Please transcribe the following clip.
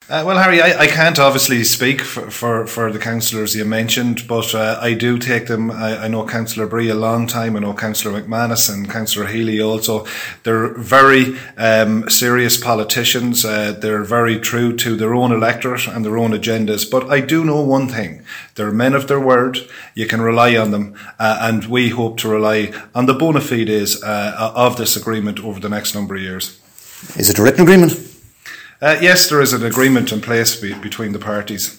Well, Harry, I can't obviously speak for the councillors you mentioned, but I do take them. I know Councillor Bree a long time. I know Councillor McManus and Councillor Healy also. They're very serious politicians. They're very true to their own electorate and their own agendas. But I do know one thing. They're men of their word. You can rely on them. And we hope to rely on the bona fides of this agreement over the next number of years. Is it a written agreement? Yes, there is an agreement in place between the parties.